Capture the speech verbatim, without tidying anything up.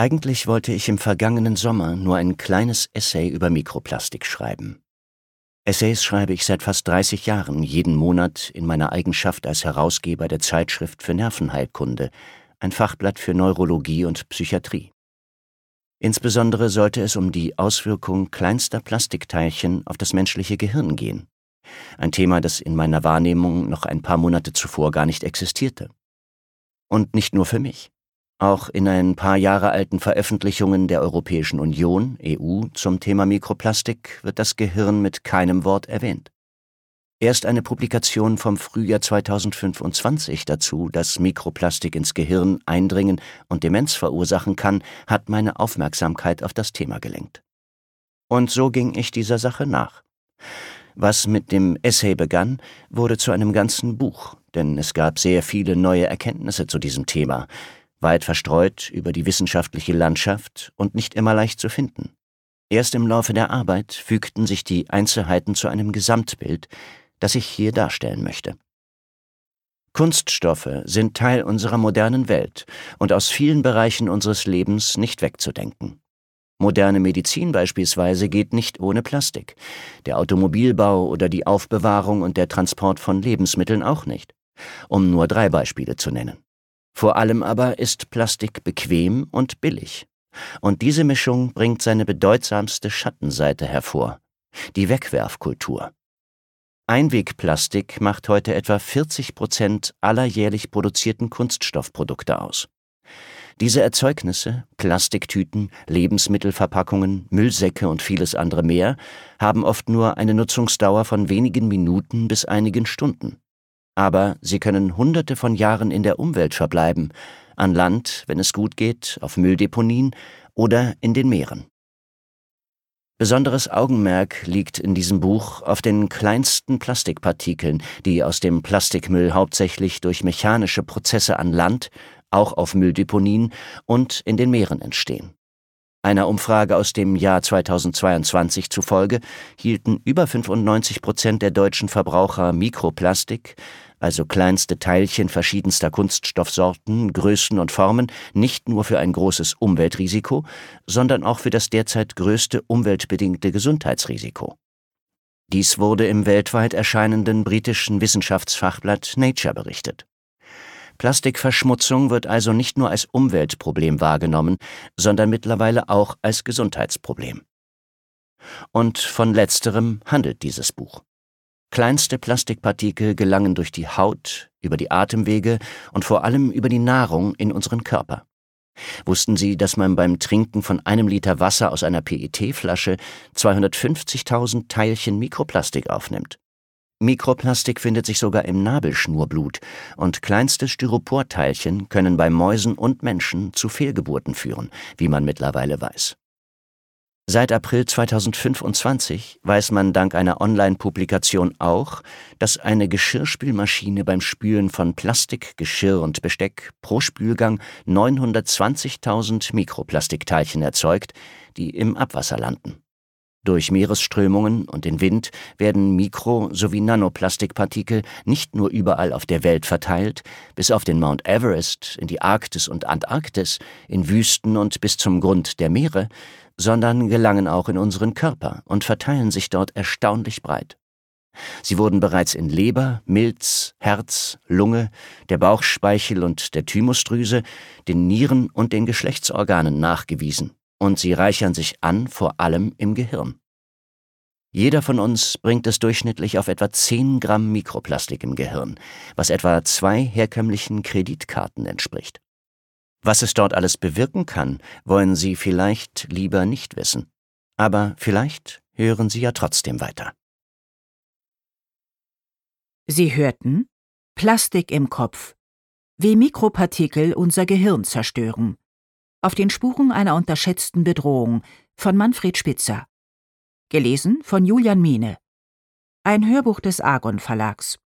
Eigentlich wollte ich im vergangenen Sommer nur ein kleines Essay über Mikroplastik schreiben. Essays schreibe ich seit fast dreißig Jahren, jeden Monat in meiner Eigenschaft als Herausgeber der Zeitschrift für Nervenheilkunde, ein Fachblatt für Neurologie und Psychiatrie. Insbesondere sollte es um die Auswirkung kleinster Plastikteilchen auf das menschliche Gehirn gehen. Ein Thema, das in meiner Wahrnehmung noch ein paar Monate zuvor gar nicht existierte. Und nicht nur für mich. Auch in ein paar Jahre alten Veröffentlichungen der Europäischen Union, E U, zum Thema Mikroplastik wird das Gehirn mit keinem Wort erwähnt. Erst eine Publikation vom Frühjahr zweitausendfünfundzwanzig dazu, dass Mikroplastik ins Gehirn eindringen und Demenz verursachen kann, hat meine Aufmerksamkeit auf das Thema gelenkt. Und so ging ich dieser Sache nach. Was mit dem Essay begann, wurde zu einem ganzen Buch, denn es gab sehr viele neue Erkenntnisse zu diesem Thema, weit verstreut über die wissenschaftliche Landschaft und nicht immer leicht zu finden. Erst im Laufe der Arbeit fügten sich die Einzelheiten zu einem Gesamtbild, das ich hier darstellen möchte. Kunststoffe sind Teil unserer modernen Welt und aus vielen Bereichen unseres Lebens nicht wegzudenken. Moderne Medizin beispielsweise geht nicht ohne Plastik, der Automobilbau oder die Aufbewahrung und der Transport von Lebensmitteln auch nicht, um nur drei Beispiele zu nennen. Vor allem aber ist Plastik bequem und billig. Und diese Mischung bringt seine bedeutsamste Schattenseite hervor: die Wegwerfkultur. Einwegplastik macht heute etwa vierzig Prozent aller jährlich produzierten Kunststoffprodukte aus. Diese Erzeugnisse, Plastiktüten, Lebensmittelverpackungen, Müllsäcke und vieles andere mehr, haben oft nur eine Nutzungsdauer von wenigen Minuten bis einigen Stunden. Aber sie können Hunderte von Jahren in der Umwelt verbleiben, an Land, wenn es gut geht, auf Mülldeponien oder in den Meeren. Besonderes Augenmerk liegt in diesem Buch auf den kleinsten Plastikpartikeln, die aus dem Plastikmüll hauptsächlich durch mechanische Prozesse an Land, auch auf Mülldeponien und in den Meeren entstehen. Einer Umfrage aus dem Jahr zweitausendzweiundzwanzig zufolge hielten über fünfundneunzig Prozent der deutschen Verbraucher Mikroplastik, also kleinste Teilchen verschiedenster Kunststoffsorten, Größen und Formen, nicht nur für ein großes Umweltrisiko, sondern auch für das derzeit größte umweltbedingte Gesundheitsrisiko. Dies wurde im weltweit erscheinenden britischen Wissenschaftsfachblatt Nature berichtet. Plastikverschmutzung wird also nicht nur als Umweltproblem wahrgenommen, sondern mittlerweile auch als Gesundheitsproblem. Und von letzterem handelt dieses Buch. Kleinste Plastikpartikel gelangen durch die Haut, über die Atemwege und vor allem über die Nahrung in unseren Körper. Wussten Sie, dass man beim Trinken von einem Liter Wasser aus einer P E T-Flasche zweihundertfünfzigtausend Teilchen Mikroplastik aufnimmt? Mikroplastik findet sich sogar im Nabelschnurblut und kleinste Styroporteilchen können bei Mäusen und Menschen zu Fehlgeburten führen, wie man mittlerweile weiß. Seit April zweitausendfünfundzwanzig weiß man dank einer Online-Publikation auch, dass eine Geschirrspülmaschine beim Spülen von Plastik, Geschirr und Besteck pro Spülgang neunhundertzwanzigtausend Mikroplastikteilchen erzeugt, die im Abwasser landen. Durch Meeresströmungen und den Wind werden Mikro- sowie Nanoplastikpartikel nicht nur überall auf der Welt verteilt, bis auf den Mount Everest, in die Arktis und Antarktis, in Wüsten und bis zum Grund der Meere, sondern gelangen auch in unseren Körper und verteilen sich dort erstaunlich breit. Sie wurden bereits in Leber, Milz, Herz, Lunge, der Bauchspeichel und der Thymusdrüse, den Nieren und den Geschlechtsorganen nachgewiesen. Und sie reichern sich an, vor allem im Gehirn. Jeder von uns bringt es durchschnittlich auf etwa zehn Gramm Mikroplastik im Gehirn, was etwa zwei herkömmlichen Kreditkarten entspricht. Was es dort alles bewirken kann, wollen Sie vielleicht lieber nicht wissen. Aber vielleicht hören Sie ja trotzdem weiter. Sie hörten Plastik im Kopf. Wie Mikropartikel unser Gehirn zerstören. Auf den Spuren einer unterschätzten Bedrohung von Manfred Spitzer. Gelesen von Julian Miene. Ein Hörbuch des Argon Verlags.